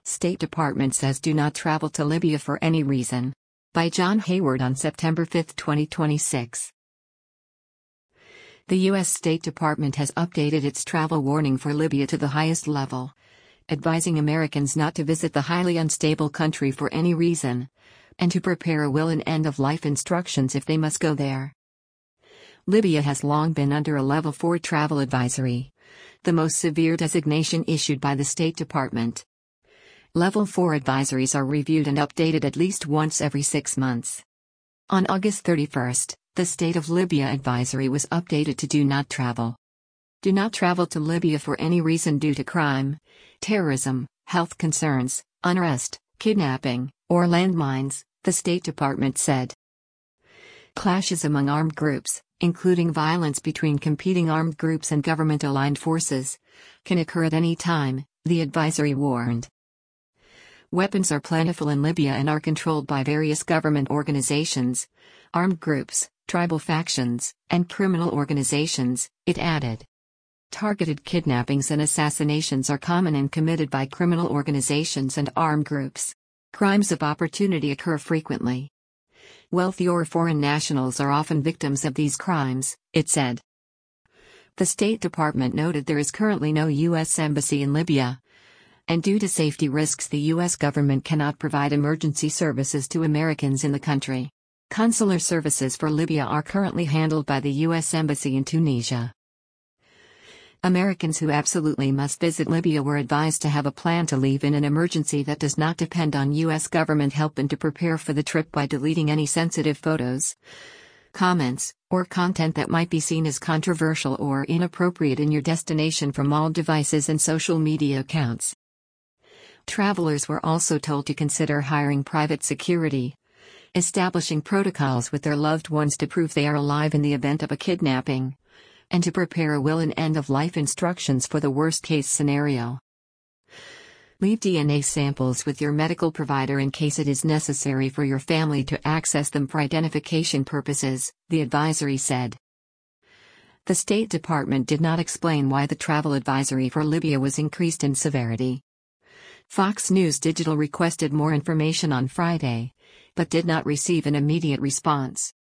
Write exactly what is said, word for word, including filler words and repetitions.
State Department says do not travel to Libya for any reason. By John Hayward on September fifth, twenty twenty-six. The U S State Department has updated its travel warning for Libya to the highest level, advising Americans not to visit the highly unstable country for any reason, and to prepare a will and end-of-life instructions if they must go there. Libya has long been under a Level four travel advisory, the most severe designation issued by the State Department. Level four advisories are reviewed and updated at least once every six months. On August thirty-first, the State of Libya advisory was updated to do not travel. Do not travel to Libya for any reason due to crime, terrorism, health concerns, unrest, kidnapping, or landmines, the State Department said. Clashes among armed groups, including violence between competing armed groups and government-aligned forces, can occur at any time, the advisory warned. Weapons are plentiful in Libya and are controlled by various government organizations, armed groups, tribal factions, and criminal organizations, it added. Targeted kidnappings and assassinations are common and committed by criminal organizations and armed groups. Crimes of opportunity occur frequently. Wealthy or foreign nationals are often victims of these crimes, it said. The State Department noted there is currently no U S embassy in Libya, and due to safety risks the U S government cannot provide emergency services to Americans in the country. Consular services for Libya are currently handled by the U S Embassy in Tunisia. Americans who absolutely must visit Libya were advised to have a plan to leave in an emergency that does not depend on U S government help and to prepare for the trip by deleting any sensitive photos, comments, or content that might be seen as controversial or inappropriate in your destination from all devices and social media accounts. Travelers were also told to consider hiring private security, establishing protocols with their loved ones to prove they are alive in the event of a kidnapping, and to prepare a will and end-of-life instructions for the worst-case scenario. Leave D N A samples with your medical provider in case it is necessary for your family to access them for identification purposes, the advisory said. The State Department did not explain why the travel advisory for Libya was increased in severity. Fox News Digital requested more information on Friday, but did not receive an immediate response.